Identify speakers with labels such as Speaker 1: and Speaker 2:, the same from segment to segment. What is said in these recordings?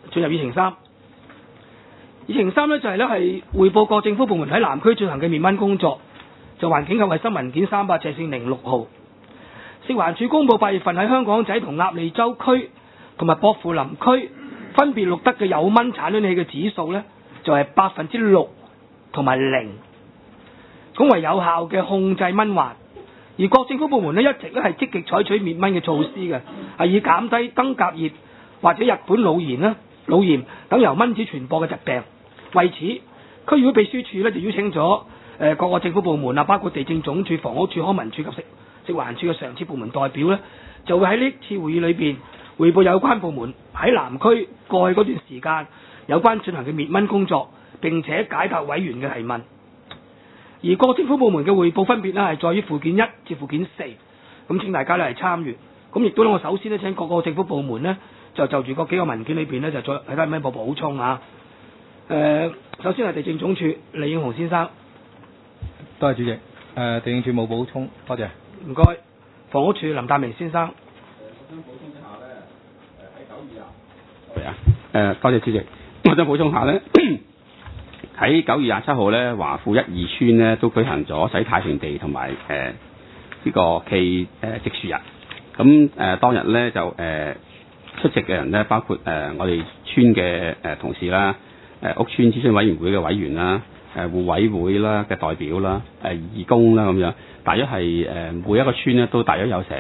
Speaker 1: 進入議程3。議程3呢就係匯報各政府部門喺南區進行嘅滅蚊工作，就環境及衞生文件300/06號。食環署公佈8月份喺香港仔同鴨脷洲區同埋薄扶林區分別錄得嘅有蚊產卵器嘅指數呢，就係6%同埋0，咁為有效嘅控制蚊患。而各政府部門呢，一直都係積極採取滅蚊嘅措施嘅，係以減低登革熱或者日本腦炎等由蚊子傳播嘅疾病。為此，區議會秘書處呢就邀請咗各個政府部門啊，包括地政總署、房屋署、康文署及食環署嘅常設部門代表呢，就會喺呢次會議裏邊匯報有關部門喺南區過去嗰段時間有關進行嘅滅蚊工作，並且解答委員嘅提問。而各政府部門嘅匯報分別呢係在於附件1至附件4，咁請大家呢係參閱。咁亦都我首先呢請各個政府部門呢就住嗰幾個文件裏邊呢就再睇睇有咩補充啊。首先係地政總署李英雄先生。
Speaker 2: 多謝主席。地政署冇補充，多謝。
Speaker 1: 唔該。房屋署林達明先生。
Speaker 3: 我想補充一下咧，喺9月係啊，多謝主席。我想補充下咧，喺9月27號咧，華富1、2村咧都舉行咗洗太平地同埋呢個暨植樹日。咁當日咧就出席嘅人咧，包括我哋村嘅同事啦，屋邨諮詢委員會嘅委員啦，互委會啦嘅代表啦，義工啦咁樣，大約係每一個村咧都大約有成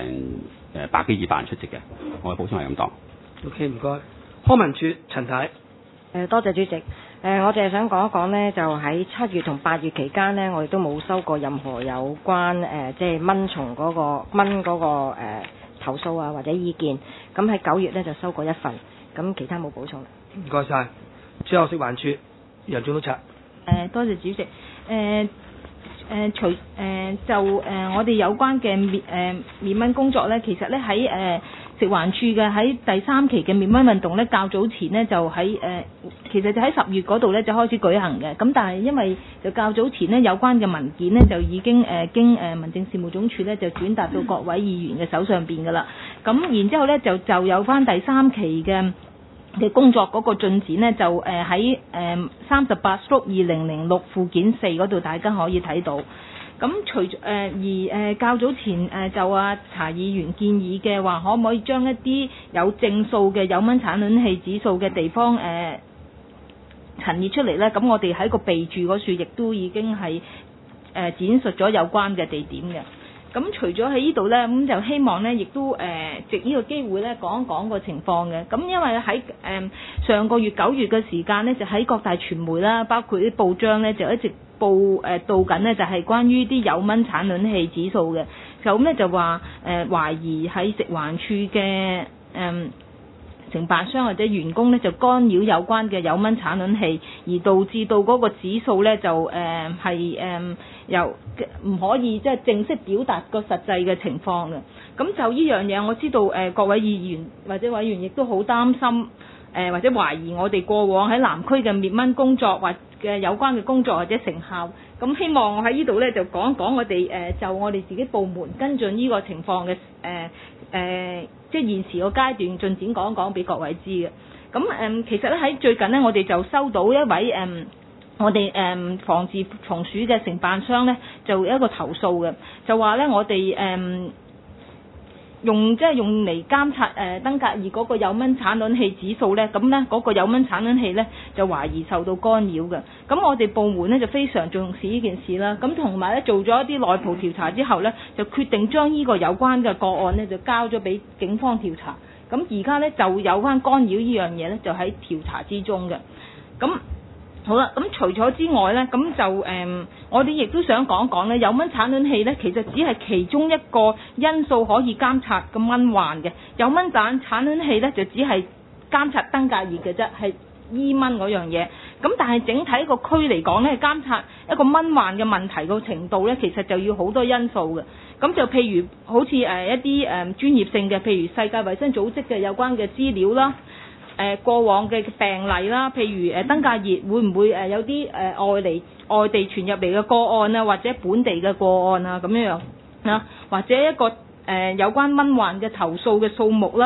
Speaker 3: 100幾200人出席嘅。我嘅補充係咁講。
Speaker 1: OK， 唔該。康文署陳太。
Speaker 4: 多謝主席。我淨係想講一講呢，就喺7月同8月期間呢，我哋都冇收過任何有關即係蚊蟲嗰個蚊嗰個投訴啊或者意見。咁喺9月呢，就收過1份，咁其他冇補充。
Speaker 1: 唔該晒。最後食環署楊總督察。
Speaker 5: 多謝主席。我哋有關嘅滅蚊工作呢，其實呢喺食環署嘅喺第3期嘅滅蚊運動呢，較早前呢就喺其實就喺10月嗰度呢就開始舉行嘅。咁但係因為就較早前呢，有關嘅文件呢就已經經民政事務總署呢就轉達到各位議員嘅手上邊㗎啦。咁然之後呢就有翻第3期嘅工作嗰個進展呢，就喺38/2006附件4嗰度，大家可以睇到。咁較早前就查議員建議嘅話，可唔可以將一啲有正數嘅有蚊產卵器指數嘅地方陳列出嚟呢？咁我哋喺個備註嗰處亦都已經係展述咗有關嘅地點嘅。咁除咗喺呢度呢，咁就希望呢亦都藉呢個機會呢講一講個情況嘅。咁因為喺上個月9月嘅時間呢，就喺各大傳媒啦，包括啲報章呢，就一直報緊呢，就係關於啲有蚊產卵器指數嘅。咁呢就話懷疑喺食環署嘅承辦商或者員工呢，就干擾有關嘅有蚊產卵器，而導致到嗰個指數呢，就又唔可以即係正式表達個實際嘅情況嘅。咁就呢樣嘢，我知道各位議員或者委員亦都好擔心或者懷疑我哋過往喺南區嘅滅蚊工作或嘅有關嘅工作或者成效。咁希望我喺呢度呢，就講一講我哋就我哋自己部門跟進呢個情況嘅即係現時個階段進展講一講俾各位知嘅。咁其實咧喺最近呢，我哋就收到一位我哋防治蟲鼠嘅承辦商呢，就有一個投訴嘅，就話呢，我哋用嚟監察登革熱嗰個有蚊產卵器指數呢，咁呢嗰個有蚊產卵器呢，就懷疑受到干擾嘅。咁我哋部門呢，就非常重視呢件事啦。咁同埋呢，做咗一啲內部調查之後呢，就決定將呢個有關嘅個案呢，就交咗俾警方調查。咁而家呢，就有關干擾呢樣嘢呢，就喺調查之中嘅。咁好啦，咁除咗之外呢，咁就我哋亦都想講講呢，有蚊產卵器呢，其實只係其中一個因素可以監察個蚊患嘅。有蚊產卵器呢，就只係監察登革熱嘅啫，係醫蚊嗰樣嘢。咁但係整體個區嚟講呢，監察一個蚊患嘅問題個程度呢，其實就要好多因素嘅。咁就譬如好似一啲專業性嘅，譬如世界衛生組織嘅有關嘅資料啦。過往嘅病例啦，譬如登革熱會唔會有啲外地傳入嚟嘅個案啊，或者本地嘅個案啊咁樣啊，或者一個有關蚊患嘅投訴嘅數目啦，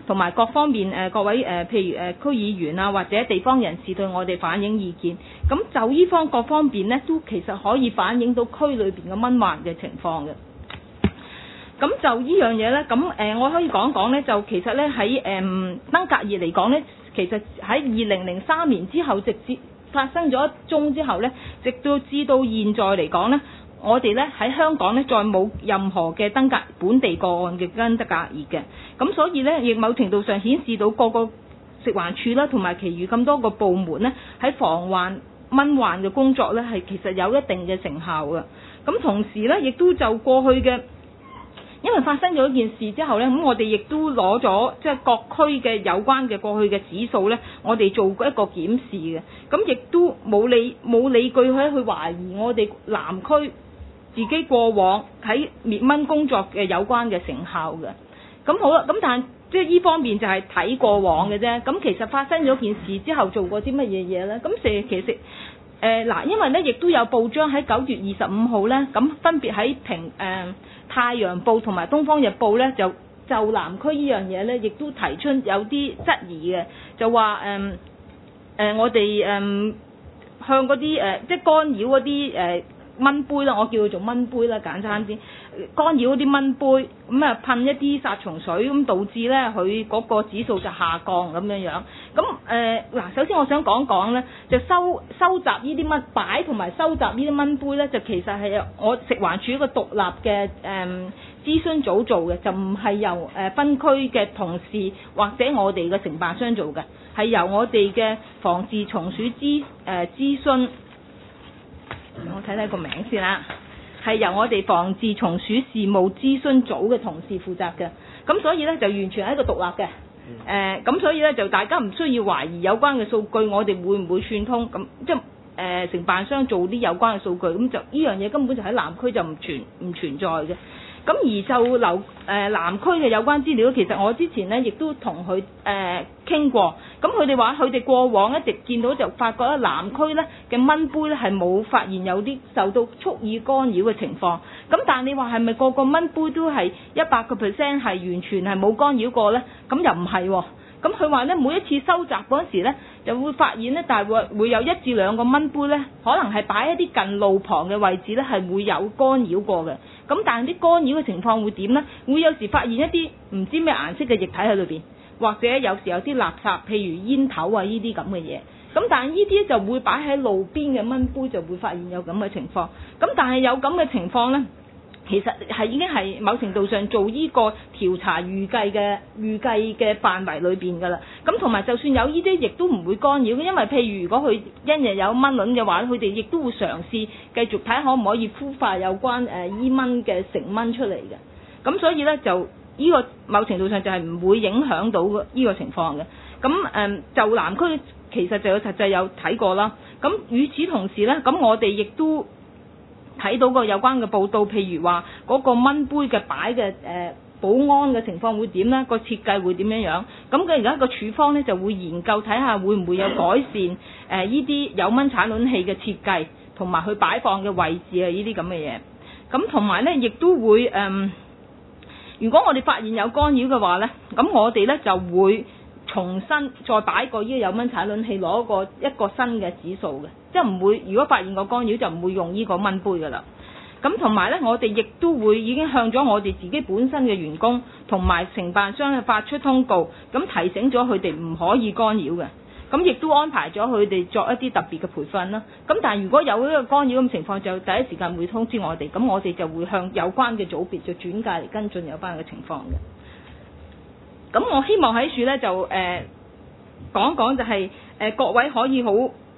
Speaker 5: 同埋各方面各位譬如區議員啊或者地方人士對我哋反映意見，咁就依方各方面呢，都其實可以反映到區裏邊嘅蚊患嘅情況嘅。咁就呢樣嘢呢，咁我可以講講呢，就其實呢，喺登革熱嚟講呢，其實喺2003年之後直接發生咗一宗之後呢，直到至到現在嚟講呢，我哋呢喺香港呢，再冇任何嘅本地個案嘅登革熱嘅，咁所以呢，亦某程度上顯示到各個食環署啦，同埋其餘咁多個部門呢，喺防患蚊患嘅工作呢，係其實有一定嘅成效嘅。咁同時呢，亦都就過去嘅，因為發生咗一件事之後呢，咁我哋亦都攞咗即係各區嘅有關嘅過去嘅指數呢，我哋做過一個檢視嘅，咁亦都冇理據去懷疑我哋南區自己過往喺滅蚊工作嘅有關嘅成效嘅。咁好啦，咁但係即係呢方面就係睇過往嘅啫。咁其實發生咗件事之後做過啲乜嘢嘢呢？咁其實因為呢亦都有報章喺9月25號呢，咁分別喺太陽報同埋東方日報呢，就南區呢樣嘢呢，亦都提出有啲質疑嘅，就話我哋向嗰啲即係干擾嗰啲蚊杯啦，我叫佢做蚊杯啦，簡單啲，干擾嗰啲蚊杯，咁啊噴一啲殺蟲水，咁導致咧佢嗰個指數就下降咁樣樣。咁首先我想講講咧，就收集呢啲蚊擺同埋收集呢啲蚊杯咧，就其實係我食環署一個獨立嘅諮詢組做嘅，就唔係由分區嘅同事或者我哋嘅承辦商做嘅，係由我哋嘅防治蟲鼠諮詢。我睇睇個名先啦，係由我哋防治蟲鼠事務諮詢組嘅同事負責嘅，咁所以呢，就完全係一個獨立嘅，咁所以呢，就大家唔需要懷疑有關嘅數據，我哋會唔會串通咁，即係承辦商做啲有關嘅數據，咁就呢樣嘢根本就喺南區就唔存在嘅。咁而就南區嘅有關資料，其實我之前呢亦都同佢傾過，咁佢哋話佢哋過往一直見到就發覺咧南區呢嘅蚊杯呢係冇發現有啲受到蓄意干擾嘅情況，咁但係你話係咪個蚊杯都係100% 係完全係冇干擾過呢？咁又唔係喎。咁佢話咧，每一次收集嗰陣時咧，就會發現咧，大概會有1至2個蚊杯咧，可能係擺喺啲近路旁嘅位置咧，係會有干擾過嘅。咁但係啲干擾嘅情況會點咧？會有時發現一啲唔知咩顏色嘅液體喺裏邊，或者有時有啲垃圾，譬如煙頭啊呢啲咁嘅嘢。咁但係呢啲就會擺喺路邊嘅蚊杯，就會發現有咁嘅情況。咁但係有咁嘅情況咧，其實係已經係某程度上做呢個調查預計嘅範圍裏邊㗎啦。咁同埋就算有呢啲，亦都唔會干擾，因為譬如如果佢一日有蚊卵嘅話，佢哋亦都會嘗試繼續睇可唔可以孵化有關依蚊嘅成蚊出嚟嘅。咁所以呢，就呢個某程度上就係唔會影響到呢個情況嘅。咁就南區其實就有實際有睇過啦。咁與此同時呢，咁我哋亦都睇到個有關嘅報道，譬如話嗰個蚊杯嘅擺嘅保安嘅情況會點呢？個設計會點樣樣？咁佢而家個處方呢，就會研究睇下會唔會有改善呢啲有蚊產卵器嘅設計，同埋佢擺放嘅位置啊呢啲咁嘅嘢。咁同埋呢，亦都會如果我哋發現有干擾嘅話呢，咁我哋呢就會重新再擺個呢個有蚊產卵器，攞一個新嘅指數嘅，即係唔會，如果發現個干擾就唔會用呢個蚊杯㗎啦。咁同埋呢，我哋亦都會已經向咗我哋自己本身嘅員工同埋承辦商去發出通告，咁提醒咗佢哋唔可以干擾嘅。咁亦都安排咗佢哋作一啲特別嘅培訓啦。咁但係如果有呢個干擾咁情況，就第一時間會通知我哋，咁我哋就會向有關嘅組別就轉介嚟跟進有關嘅情況嘅。咁我希望喺處呢，就講講就係各位可以好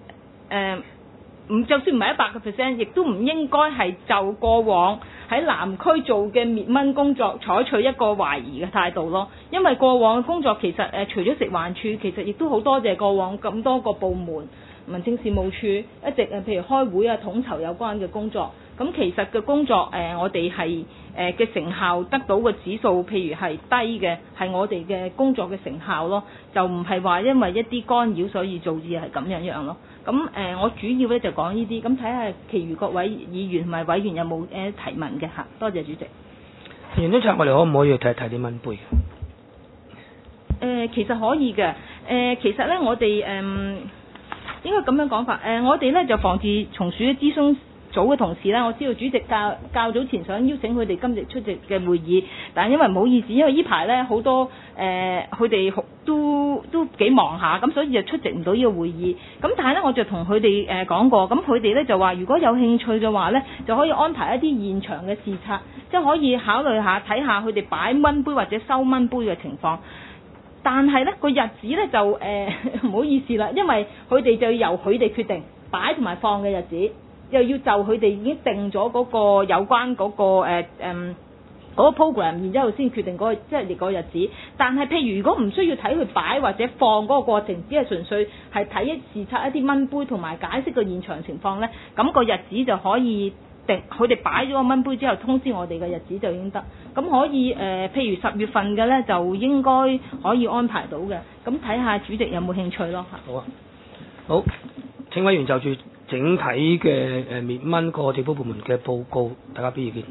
Speaker 5: 就算唔係100%，亦都唔應該係就過往喺南區做嘅滅蚊工作採取一個懷疑嘅態度咯。因為過往嘅工作其實除咗食環署，其實亦都好多謝過往咁多個部門、民政事務處一直譬如開會啊、統籌有關嘅工作。咁其實嘅工作我哋係嘅成效得到嘅指數，譬如係低嘅，係我哋嘅工作嘅成效咯，就唔係話因為一啲干擾所以導致係咁樣咯。咁我主要咧就講呢啲，咁睇下其餘各位議員同埋委員有冇提問嘅嚇。多謝主席。
Speaker 1: 完咗之後，我哋可唔可以去睇一睇啲蚊杯？
Speaker 5: 其實可以嘅。其實咧，我哋應該咁樣講法。我哋咧就防治蟲鼠嘅諮詢組嘅同事咧，我知道主席較早前想邀請佢哋今日出席嘅會議，但係因為唔好意思，因為呢排咧好多佢哋都幾忙下，咁所以就出席唔到呢個會議。咁但係咧，我就同佢哋講過，咁佢哋咧就話，如果有興趣嘅話咧，就可以安排一啲現場嘅視察，即係可以考慮下睇下佢哋擺蚊杯或者收蚊杯嘅情況。但係咧個日子咧就唔好意思啦，因為佢哋就由佢哋決定擺同埋放嘅日子。又要就佢哋已經定咗嗰個有關嗰個 program， 然之後先決定嗰個日子。但係譬如如果唔需要睇佢擺或者放嗰個過程，只係純粹係睇視察一啲蚊杯同埋解釋個現場情況呢，咁個日子就可以定。佢哋擺咗個蚊杯之後通知我哋嘅日子就已經得。咁可以譬如10月份嘅呢，就應該可以安排到嘅。咁睇下主席有冇興趣咯。
Speaker 1: 好啊，好，請委員就住整體嘅滅蚊個政府部門嘅報告，大家俾意見。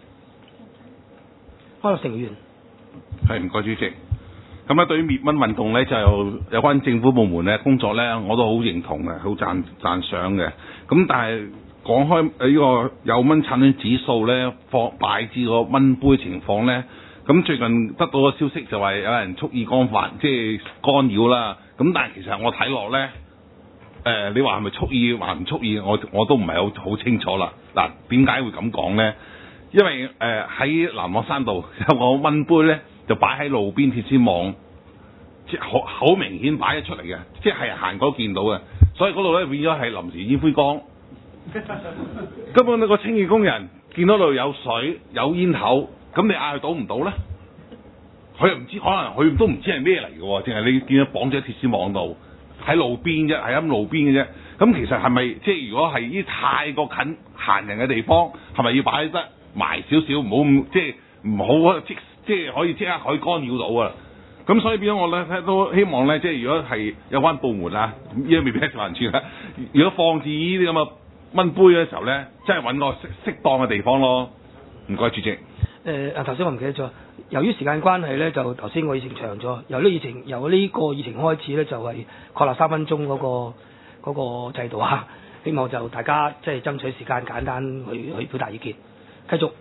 Speaker 1: 柯立成議員，
Speaker 6: 係唔該主席。咁咧對於滅蚊運動咧，就有關政府部門咧工作咧，我都好認同嘅，好讚賞嘅。咁但係講開呢個有蚊產卵指數咧，擺置個蚊杯情況咧，咁最近得到個消息就話有人蓄意干犯，即係干擾啦。咁但係其實我睇落咧。你話係咪蓄意，話唔蓄意，我都唔係好清楚啦。嗱，點解會咁講呢？因為喺南岳山道有個蚊杯咧，就擺喺路邊鐵絲網，即係好明顯擺咗出嚟嘅，即係行過都見到嘅。所以嗰度咧變咗係臨時煙灰缸。根本呢個清潔工人見到度有水有煙頭，咁你嗌佢倒唔倒咧？佢又唔知，可能佢都唔知係咩嚟嘅喎，淨係你見到綁咗喺鐵絲網度。喺路邊啫，係咁路邊嘅啫。咁其實係咪即係如果係啲太過近行人嘅地方，係咪要擺得埋少少，唔好咁即係唔好即係可以即刻可以干擾到啊？咁所以變咗我咧都希望咧，即係如果係有關部門啊，依家未必係食環署啦。如果放置呢啲咁嘅蚊杯嘅時候咧，真係揾個適當嘅地方咯。唔該，主席。
Speaker 1: 頭先我唔記得咗，由於時間關係咧，就頭先個議程長咗，由呢個議程開始咧，就係確立3分鐘嗰個制度啊。希望就大家即係爭取時間，簡單去表達意見。繼續，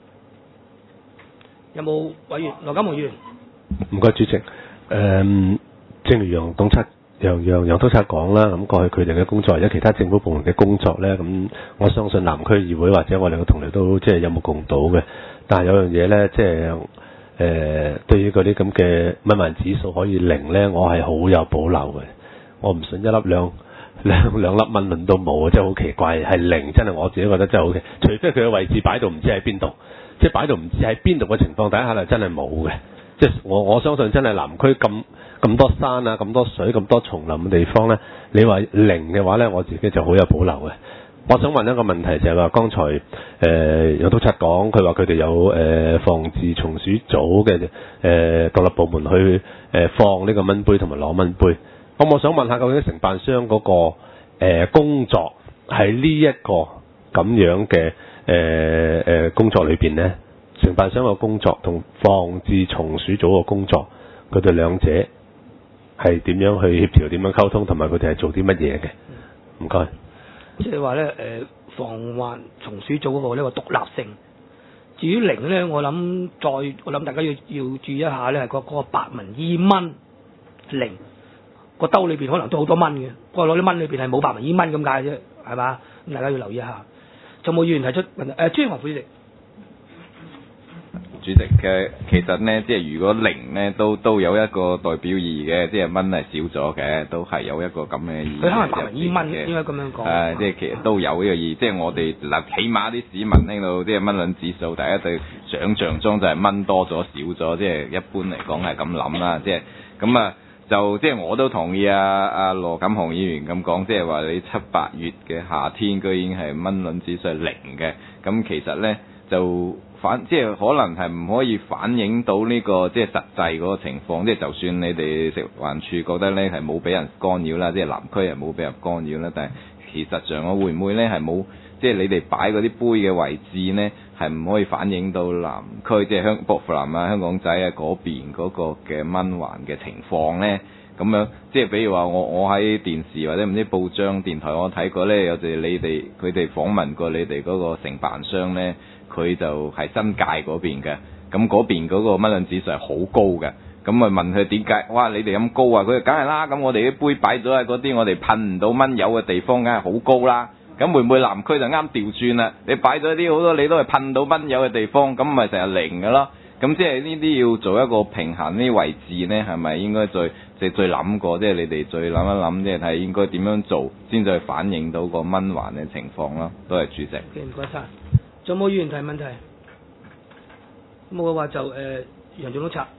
Speaker 1: 有冇委員？羅錦雄議員。
Speaker 7: 唔該，主席。正如楊督察講啦，咁過去佢哋嘅工作或者其他政府部門嘅工作咧，咁我相信南區議會或者我哋嘅同僚都即係有目共睹嘅。但係有樣嘢咧，即係對於嗰啲咁嘅蚊患指數可以0咧，我係好有保留嘅。我唔信一粒兩粒蚊卵都冇，真係好奇怪，係0真係我自己覺得真係好奇。除非佢嘅位置擺到唔知喺邊度，即係擺到唔知喺邊度嘅情況底下，係真係冇嘅。即係我相信真係南區咁多山啊，咁多水，咁多叢林嘅地方咧，你話0嘅話咧，我自己就好有保留嘅。我想問一個問題，就係話剛才有督察講，佢話佢哋有防治蟲鼠組嘅獨立部門去放呢個蚊杯同埋攞蚊杯。咁我想問下，究竟承辦商嗰個工作喺呢一個咁樣嘅工作裏邊咧，承辦商嘅工作同防治蟲鼠組嘅工作，佢哋兩者係點樣去協調、點樣溝通，同埋佢哋係做啲乜嘢嘅？唔該。
Speaker 1: 即係話咧，防患蟲鼠組嗰個呢個獨立性。至於0咧，我諗大家要注意一下咧，係嗰個白紋伊蚊0個兜裏邊可能都好多蚊嘅，不過攞啲蚊裏邊係冇白紋伊蚊咁解啫，係嘛？咁大家要留意一下。仲冇議員提出問題？朱英華副主席。
Speaker 8: 主席嘅其實呢，即係如果0呢都有一個代表意義嘅，即係蚊係少咗嘅，都係有一個咁嘅意義。
Speaker 1: 佢可能白紋伊蚊應該咁樣講。
Speaker 8: 即係其實都有呢個意義，即係我哋嗱，起碼啲市民聽到即係蚊卵指數，大家對想像中就係蚊多咗少咗，即係一般嚟講係咁諗啦，即係咁啊。就即係我都同意阿羅錦雄議員咁講，即係話你7、8月嘅夏天居然係蚊卵指數係0嘅，咁其實呢就即係可能係唔可以反映到呢個即係實際嗰個情況，即係就算你哋食環署覺得呢係冇俾人干擾啦，即係南區係冇俾人干擾啦，但係其實上我會唔會呢係冇即係你哋擺嗰啲杯嘅位置呢，係唔可以反映到南區即係薄扶林啊、香港仔啊嗰邊嗰個嘅蚊患嘅情況呢？咁樣即係比如話我喺電視或者唔知報章電台我睇過呢，有時佢哋訪問過你哋嗰個承辦商呢，佢就係新界嗰邊嘅，咁嗰邊嗰個蚊患指數係好高嘅。咁咪問佢點解？哇！你哋咁高啊？佢梗係啦，咁我哋啲杯擺咗喺嗰啲我哋噴唔到蚊友嘅地方，梗係好高啦。咁會唔會南區就啱調轉啦？你擺咗啲好多你都係噴到蚊友嘅地方，咁咪成日零嘅咯。咁即係呢啲要做一個平衡，呢啲位置呢係咪應該再諗過？即係你哋再諗一諗，即係睇應該點樣做先至反映到個蚊患嘅情況咯。多謝主席。
Speaker 1: 唔該晒。仲有冇議員提問題？冇嘅話就楊總督察。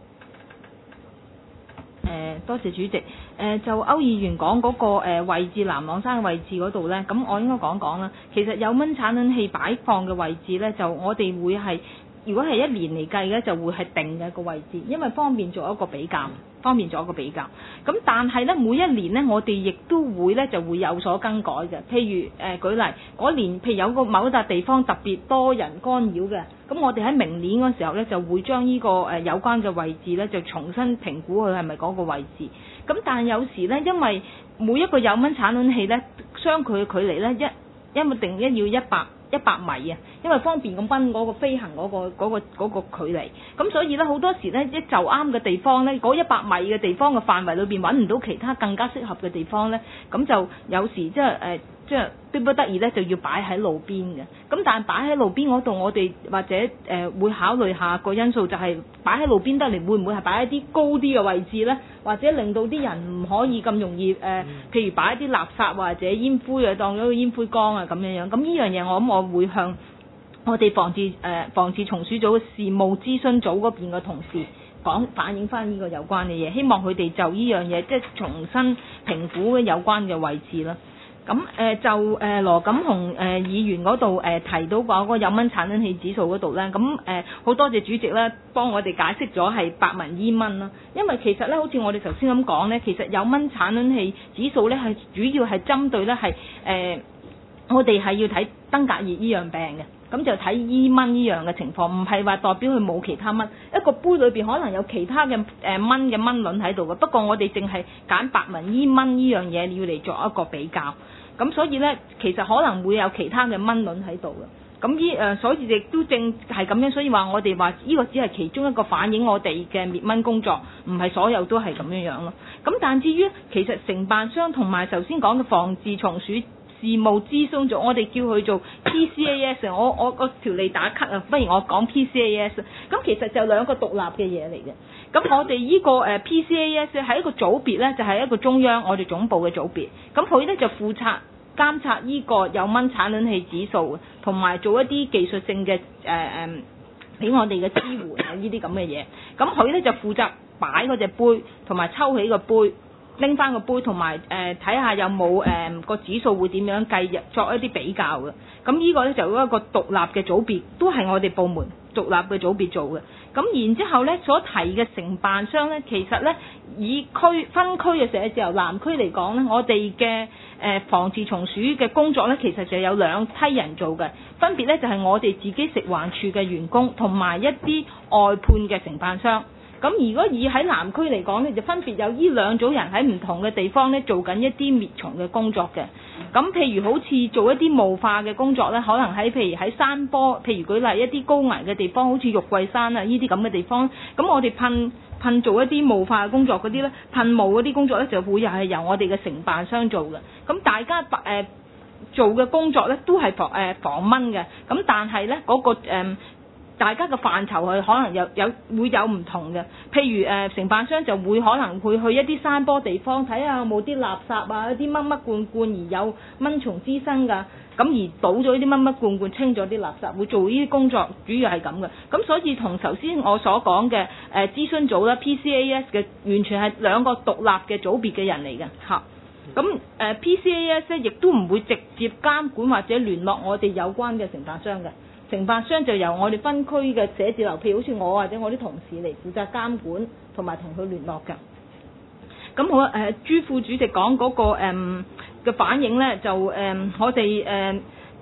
Speaker 5: 多謝主席。就歐議員講嗰個位置，南朗山嘅位置嗰度呢，咁我應該講講啦。其實有蚊產卵器擺放嘅位置呢，就我哋會係，如果係一年嚟計嘅，就會係定嘅個位置，因為方便做一個比較。咁但係呢，每一年呢，我哋亦都會呢就會有所更改嘅。譬如舉例嗰年，譬如有個某一笪地方特別多人干擾嘅，咁我哋喺明年嗰時候呢，就會將呢個有關嘅位置呢，就重新評估佢係咪嗰個位置。咁但係有時呢，因為每一個有蚊產卵器呢，相距嘅距離呢，一定要100米啊，因為方便咁蚊嗰個飛行嗰個距離。咁所以呢，好多時呢，就啱嘅地方呢，嗰100米嘅地方嘅範圍裏邊揾唔到其他更加適合嘅地方呢，咁就有時即係迫不得已咧，就要擺喺路邊嘅。咁但係擺喺路邊嗰度，我哋或者會考慮下個因素，就係擺喺路邊得嚟，會唔會係擺喺啲高啲嘅位置咧？或者令到啲人唔可以咁容易譬如擺一啲垃圾或者煙灰啊，當咗個煙灰缸啊咁樣樣。咁呢樣嘢我諗我會向我哋防治蟲鼠組嘅事務諮詢組嗰邊嘅同事反映翻呢個有關嘅嘢，希望佢哋就呢樣嘢即係重新評估有關嘅位置啦。咁就羅錦雄議員嗰度提到嗰個有蚊產卵器指數嗰度咧，咁好多謝主席咧幫我哋解釋咗係白紋伊蚊啦。因為其實咧，好似我哋頭先咁講咧，其實有蚊產卵器指數咧係主要係針對咧係我哋係要睇登革熱呢樣病嘅，咁就睇伊蚊呢樣嘅情況，唔係話代表佢冇其他蚊。一個杯裏邊可能有其他嘅蚊嘅蚊卵喺度嘅，不過我哋淨係揀白紋伊蚊呢樣嘢要嚟作一個比較。咁所以咧，其實可能會有其他嘅蚊卵喺度嘅。咁所以亦都正係咁樣，所以話我哋話呢個只係其中一個反映我哋嘅滅蚊工作，唔係所有都係咁樣樣咯。咁但至於其實承辦商同埋頭先講嘅防治蟲鼠事務諮詢組，我哋叫佢做 PCAS， 我條脷打咳啊，不如我講 PCAS。咁其實就兩個獨立嘅嘢嚟嘅。咁我哋呢個PCAS 係一個組別咧，就係一個中央我哋總部嘅組別。咁佢咧就負責監察呢個有蚊產卵器指數，同埋做一啲技術性嘅俾我哋嘅支援啊呢啲咁嘅嘢。咁佢咧就負責擺嗰隻杯，同埋抽起個杯，拎翻個杯，同埋睇下有冇個指數會點樣計入作一啲比較嘅。咁呢個咧就一個獨立嘅組別，都係我哋部門獨立嘅組別做嘅。咁然之後咧，所提嘅承辦商咧，其實咧以分區嘅寫字由南區嚟講咧，我哋嘅防治蟲鼠嘅工作咧，其實就有兩批人做嘅，分別咧就係我哋自己食環署嘅員工，同埋一啲外判嘅承辦商。咁如果以喺南區嚟講咧，就分別有呢兩組人喺唔同嘅地方咧做緊一啲滅蟲嘅工作嘅。咁譬如好似做一啲霧化嘅工作咧，可能譬如喺山坡，譬如舉例一啲高危嘅地方，好似玉桂山啊呢啲咁嘅地方，咁我哋噴做一啲霧化嘅工作嗰啲咧，噴霧嗰啲工作咧就會又係由我哋嘅承辦商做嘅。咁大家做嘅工作咧都係防蚊嘅，咁但係咧嗰個大家嘅範疇係可能會有唔同嘅，譬如承辦商就會可能會去一啲山坡地方睇下有冇啲垃圾啊、一啲乜罐罐而有蚊蟲滋生㗎，咁而倒咗呢啲乜罐罐清咗啲垃圾，會做呢啲工作，主要係咁嘅。咁所以同頭先我所講嘅諮詢組啦 PCAS 嘅完全係兩個獨立嘅組別嘅人嚟嘅嚇。咁PCAS 咧亦都唔會直接監管或者聯絡我哋有關嘅承辦商嘅。承辦商就由我哋分區嘅寫字樓，譬如好似我或者我啲同事嚟負責監管同埋同佢聯絡嘅。咁我朱副主席講嗰個嘅反應咧，就我哋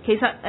Speaker 5: 其實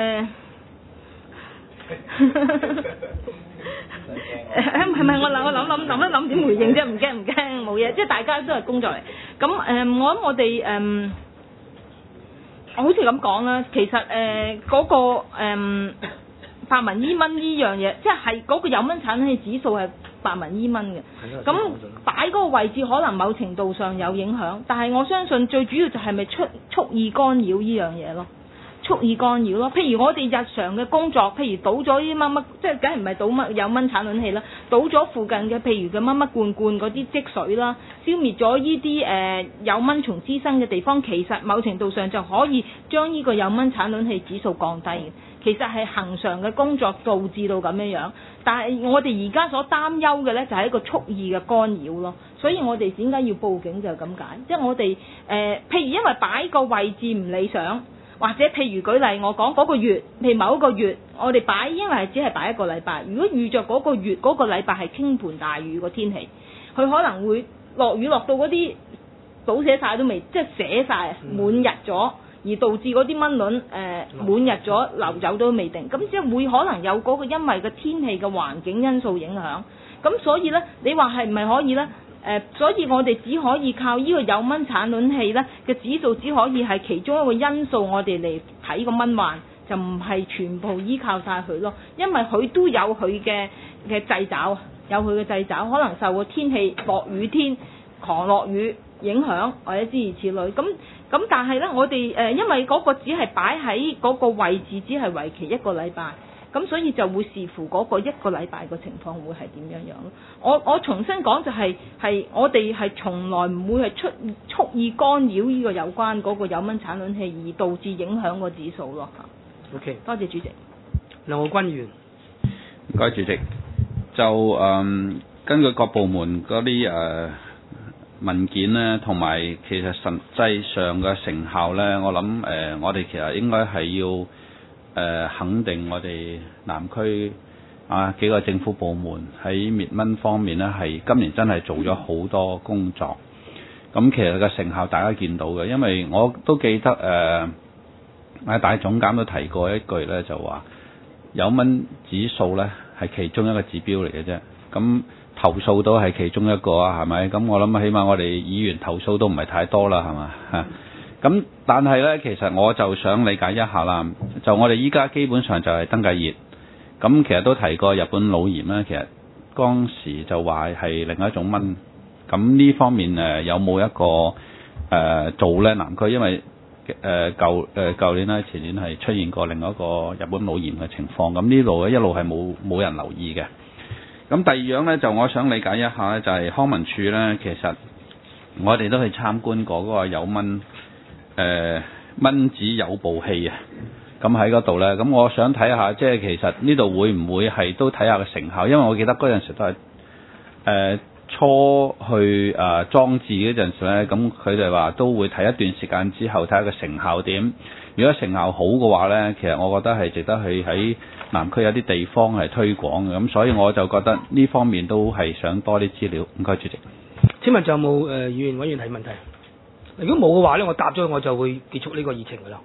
Speaker 5: 係咪我諗點回應啫？唔驚冇嘢，即係大家都係工作嚟。咁我諗我哋我好似咁講啦，其實嗰個百文伊蚊呢樣嘢，即係嗰個有蚊產生嘅指數係百文伊蚊嘅。咁擺嗰個位置可能某程度上有影響，但係我相信最主要就係咪蓄意干擾呢樣嘢咯。蓄意干擾咯，譬如我哋日常嘅工作，譬如倒咗啲乜，即係梗係唔係倒乜有蚊產卵器啦，倒咗附近嘅譬如嘅乜罐嗰啲積水啦，消滅咗呢啲有蚊蟲滋生嘅地方，其實某程度上就可以將呢個有蚊產卵器指數降低嘅。其實係恆常嘅工作導致到咁樣，但係我哋而家所擔憂嘅呢，就係一個蓄意嘅干擾咯，所以我哋點解要報警就係咁解，即係我哋譬如因為擺個位置唔理想。或者譬如舉例，我講嗰個月，譬如某一個月，我哋擺，因為係只係擺一個禮拜。如果遇着嗰個月嗰個禮拜係傾盆大雨個天氣，佢可能會落雨落到嗰啲倒瀉晒都未，即係瀉晒滿日咗，而導致嗰啲蚊卵滿日咗流走都未定。咁即係會可能有嗰個因為個天氣嘅環境因素影響。咁所以呢，你話係唔係可以呢？所以我哋只可以靠呢個有蚊產卵器咧嘅指數，只可以係其中一個因素，我哋嚟睇個蚊患，就唔係全部依靠晒佢咯。因為佢都有佢嘅掣肘，有佢嘅掣肘，可能受個天氣落雨天狂落雨影響，或者諸如此類。咁但係咧，我哋因為嗰個只係擺喺嗰個位置，只係為期一個禮拜。咁所以就會視乎嗰個一個禮拜個情況會係點樣咯。我重新講就係我哋係從來唔會係蓄意干擾呢個有關嗰個有蚊產卵器，而導致影響個指數咯。
Speaker 1: OK，
Speaker 5: 多謝主席。
Speaker 1: 梁浩君議員，
Speaker 3: 唔該主席。就根據各部門嗰啲文件呢，同埋其實實際上嘅成效呢，我諗我哋其實應該係要。肯定我哋南區幾個政府部門喺滅蚊方面呢，係今年真係做咗好多工作。咁其實個成效大家見到嘅，因為我都記得大總監都提過一句呢，就話有蚊指數呢係其中一個指標嚟嘅啫。咁投訴都係其中一個啊，係咪？咁我諗起碼我哋議員投訴都唔係太多啦，係嘛嚇。咁但係呢，其實我就想理解一下啦。就我哋依家基本上就係登記熱，咁其實都提過日本腦炎啦。其實當時就話係另一種蚊。咁呢方面有冇一個做呢？南區因為舊年啦、前年係出現過另外一個日本腦炎嘅情況。咁呢度一路係冇人留意嘅。咁第二樣呢，就我想理解一下呢，就係康文署呢，其實我哋都去參觀過嗰個有蚊。蚊子誘捕器啊，咁喺嗰度呢，咁我想睇下，即係其實呢度會唔會係都睇下個成效？因為我記得嗰陣時都係初去裝置嗰陣時呢，咁佢哋話都會睇一段時間之後睇下個成效點。如果成效好嘅話呢，其實我覺得係值得去喺南區有啲地方係推廣嘅。咁所以我就覺得呢方面都係想多啲資料。唔該，主席。
Speaker 1: 請問仲有冇議員委員提問題？如果冇嘅話咧，我答咗我就會結束呢個議程㗎啦。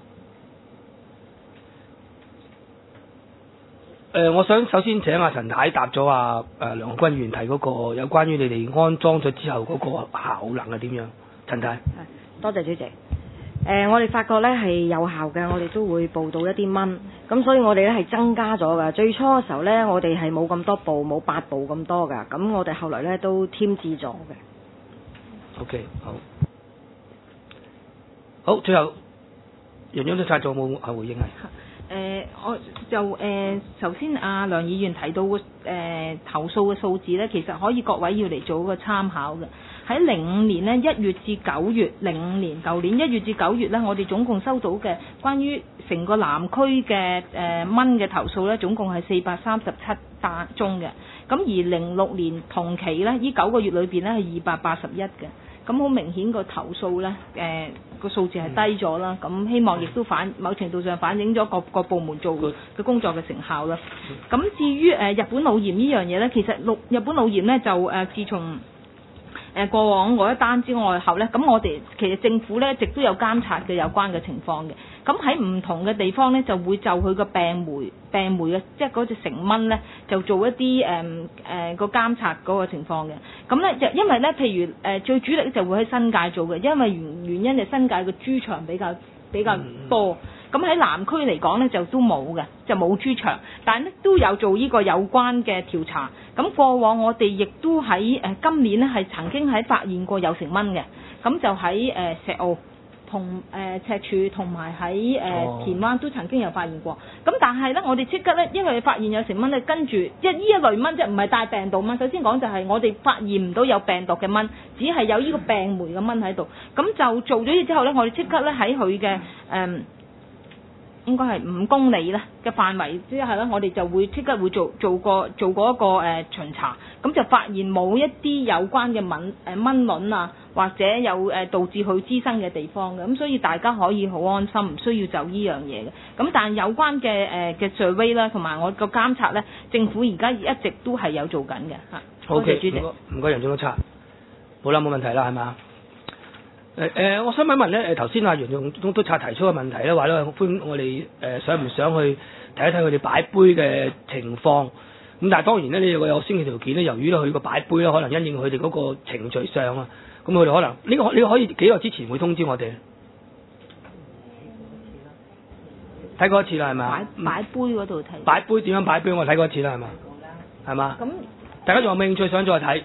Speaker 1: 我想首先請阿陳太答咗梁浩君議員提嗰個有關於你哋安裝咗之後嗰個效能係點樣？陳太。
Speaker 4: 多謝主席。我哋發覺咧係有效嘅，我哋都會報到一啲蚊，咁所以我哋咧係增加咗㗎。最初嘅時候咧，我哋係冇咁多部，冇8部咁多㗎，咁我哋後來咧都添置咗嘅。
Speaker 1: OK， 好。好，最後楊總裁仲有冇回應係？
Speaker 5: 我就首先梁議員提到嘅投訴嘅數字咧，其實可以各位要嚟做一個參考嘅。喺05年呢1月至9月，05年舊年1月至9月咧，我哋總共收到嘅關於成個南區嘅蚊嘅投訴咧，總共係437宗嘅。咁而06年同期咧，呢9個月裏邊咧係281嘅。咁好明顯個投訴咧，個數字係低咗啦。咁希望亦都某程度上反映咗各部門做嘅工作嘅成效啦。咁至於日本腦炎呢樣嘢咧，其實日本腦炎咧就自從過往嗰一單之外後呢，咁我哋其實政府呢一直都有監察嘅有關嘅情況嘅。咁喺唔同嘅地方呢，就會就佢個病媒嘅，即係嗰隻成蚊呢，就做一啲個監察嗰個情況嘅。咁呢，就因為呢，譬如最主力就會喺新界做嘅，因為原因就新界嘅豬場比較多。咁喺南區嚟講呢，就都冇嘅，就冇豬場，但係呢都有做呢個有關嘅調查。咁過往我哋亦都喺今年呢係曾經喺發現過有成蚊嘅，咁就喺石澳同赤柱同埋喺田灣都曾經有發現過。咁但係呢，我哋即刻呢，因為發現有成蚊呢，跟住即係呢一類蚊即係唔係帶病毒蚊。首先講就係我哋發現唔到有病毒嘅蚊，只係有呢個病媒嘅蚊喺度。咁就做咗嘢之後呢，我哋即刻呢喺佢嘅應該係5公里咧嘅範圍之下咧，我哋就會即刻會做過一個巡查，咁就發現冇一啲有關嘅蚊卵啊，或者有導致佢滋生嘅地方嘅，咁所以大家可以好安心，唔需要就呢樣嘢嘅。咁但係有關嘅survey 啦，同埋我個監察咧，政府而家一直都係有做緊嘅嚇。
Speaker 1: 好嘅，
Speaker 5: 主席，
Speaker 1: 唔該，楊總督察，好啦，冇問題啦，係嘛？我想問一問咧，頭先阿楊總督察提出嘅問題咧，話咧歡我哋想唔想去睇一睇佢哋擺杯嘅情況？咁但係當然咧，你有先決條件咧，由於咧佢個擺杯咧，可能因應佢哋嗰個程序上啊，咁佢哋可能呢個可以幾耐之前會通知我哋？睇過一次啦，係咪？
Speaker 5: 擺杯嗰度睇。
Speaker 1: 擺杯點樣擺杯？我睇過一次啦，係嘛？係嘛？
Speaker 5: 咁
Speaker 1: 大家仲有冇興趣想再睇？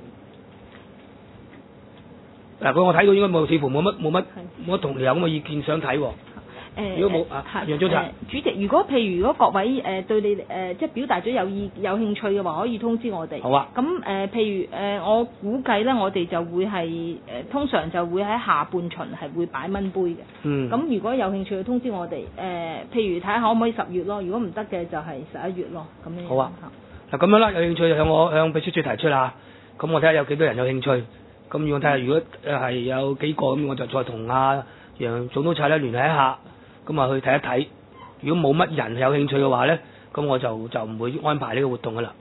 Speaker 1: 嗱，我睇到應該似乎冇乜同僚有咁嘅意見想睇喎。如果冇楊總督察，
Speaker 5: 主席，如果各位對你即係表達咗有興趣嘅話，可以通知我哋。
Speaker 1: 好啊。咁
Speaker 5: 譬如我估計咧，我哋就會係通常就會喺下半旬係會擺蚊杯嘅。
Speaker 1: 嗯。
Speaker 5: 咁如果有興趣，通知我哋。譬如睇下可唔可以10月咯，如果唔得嘅就係11月咯，咁樣。
Speaker 1: 好啊。嗱咁樣啦，有興趣就向秘書處提出啦。咁我睇下有幾多人有興趣。咁我睇下，如果係有幾個咁，我就再同阿楊總督察咧聯繫一下，咁啊去睇一睇。如果冇乜人有興趣嘅話咧，咁我就唔會安排呢個活動噶啦。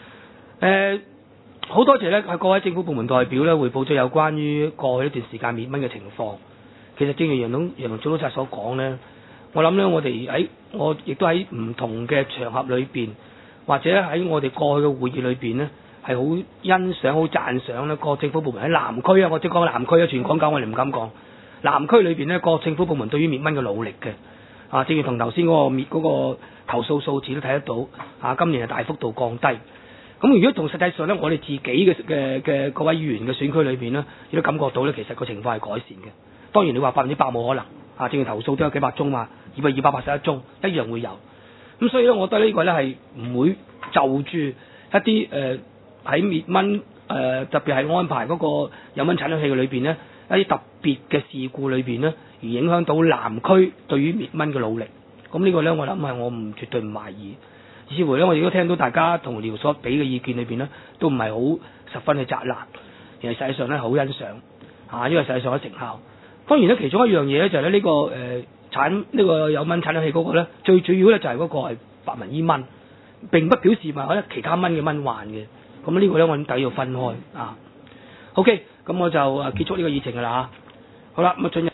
Speaker 1: 好多謝咧，各位政府部門代表咧，匯報咗有關於過去一段時間滅蚊嘅情況。其實正如楊總督察所講咧，我諗咧，我亦都喺唔同嘅場合裏邊，或者喺我哋過去嘅會議裏邊咧，係好欣賞、好讚賞咧，各政府部門喺南區啊，我即係講南區啊，全港九我哋唔敢講。南區裏邊咧，各政府部門對於滅蚊嘅努力嘅，啊，正如同頭先嗰個投訴數字都睇得到，啊，今年係大幅度降低。咁如果同實際上咧，我哋自己嘅各位議員嘅選區裏邊咧，亦都感覺到咧，其實個情況係改善嘅。當然你話100%冇可能，啊，正如投訴都有幾百宗嘛，281宗一樣會有。咁所以咧，我覺得呢個咧係唔會就住一啲喺滅蚊特別係安排嗰個有蚊產生器嘅裏邊咧，一啲特別嘅事故裏邊咧，而影響到南區對於滅蚊嘅努力。咁呢個咧，我諗係我絕對唔懷疑。似乎咧，我亦都聽到大家同僚所俾嘅意見裏邊咧，都唔係好十分嘅責難，而係實際上咧好欣賞因為實際上嘅成效。當然咧，其中一樣嘢咧就係咧呢個呢個有蚊產生器嗰個咧，最主要咧就係嗰個係白紋伊蚊，並不表示話咧其他蚊嘅蚊患嘅。咁呢個咧我諗第一要分開啊。OK，咁我就結束呢個議程㗎啦嚇。好啦，咁進入。